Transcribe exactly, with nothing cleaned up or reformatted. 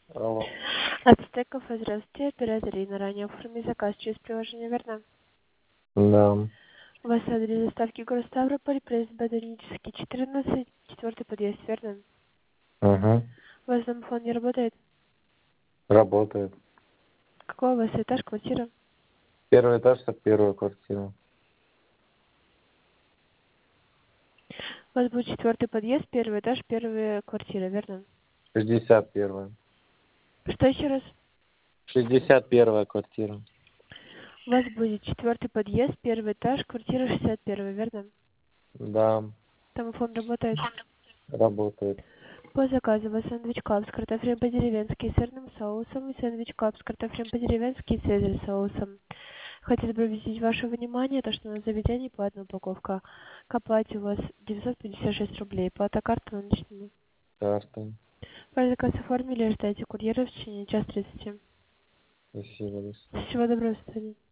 Алло. Ацтеков, здравствуйте, оператор Ирина, ранее оформили заказ через приложение, верно? Да. У вас адрес доставки город Ставрополь, проезд Ботанический, четырнадцать, четвертый подъезд, верно? Угу. У вас домофон не работает? Работает. Какой у вас этаж, квартира? Первый этаж, как первая квартира. У вас будет четвертый подъезд, первый этаж, первая квартира, верно? Шестьдесят первая. Что еще раз? Шестьдесят первая квартира. У вас будет четвертый подъезд, первый этаж, квартира шестьдесят первая, верно? Да. Домофон работает? Работает. По заказу у вас сэндвич клаб с картофелем по-деревенски, сырным соусом и сэндвич клаб с картофелем по-деревенски и цезарь соусом. Хотел бы обратить ваше внимание, то, что на заведении платная упаковка. К оплате у вас девятьсот пятьдесят шесть рублей. Плата карты наличными. Карта. Ваш заказ оформили, ждайте курьера в течение час тридцати. Спасибо, до свидания. Всего доброго, до свидания.